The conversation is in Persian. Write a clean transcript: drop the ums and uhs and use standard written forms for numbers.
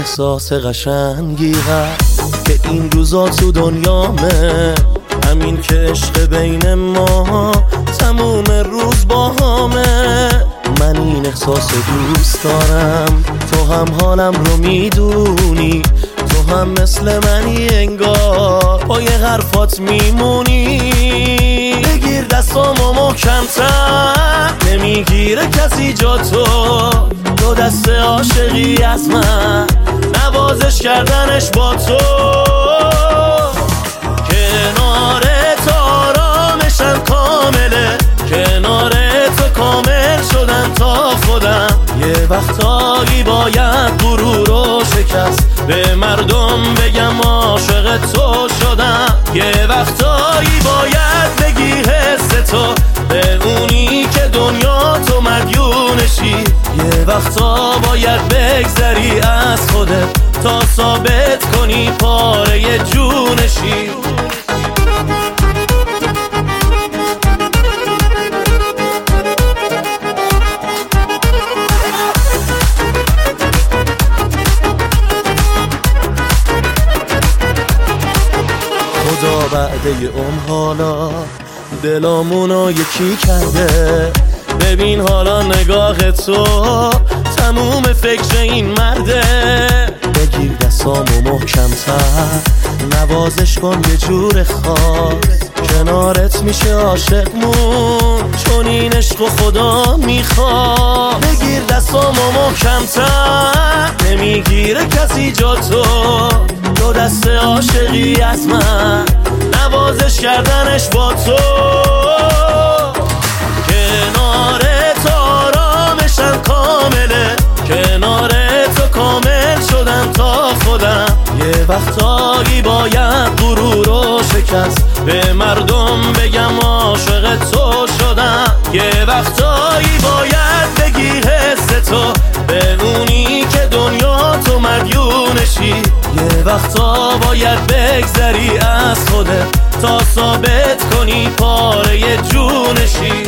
احساس قشنگی هست که این روزا تو دنیامه، همین که عشق بین ما تموم روز با همه. من این احساس دوست دارم، تو هم حالم رو میدونی، تو هم مثل منی انگار پای حرفات میمونی. بگیر دستامو محکم‌تر، نمیگیره کسی جا تو دست عاشقی از من، نوازش کردنش با تو. کنارت آرامشم کامله، کنار تو کامل شدن تا خودم. یه وقتایی باید غرور و شکست به مردم بگم عاشق تو شدم. یه وقتایی باید بگی حس تو به اونی که دنیا تو مدیونشی. یه وقتا باید بگذری از خودت تا ثابت کنی پاره جونشی. خدا بعد یه حالا دلامونو یکی کرده. ببین حالا نگاه تو تموم فکر این مرده. بگیر دستامو محکم‌تر، نوازش کن یه جور خاص، کنارت میشه عاشقمون چون این عشق و خدا میخواد. بگیر دستامو محکم‌تر، نمیگیره کسی جا تو دست عاشقی از من، نوازش کردنش با تو. کنارت آرامشم کامله، کنار تو کامل شدم تا خودم. یه وقتایی باید غرور و شکست به مردم بگم عاشق تو شدم. یه وقتایی باید بگی حس تو به اونی که دنیا تو مدیونشی. یه وقتا باید بگذری از خودت تا ثابت کنی پاره جونشی.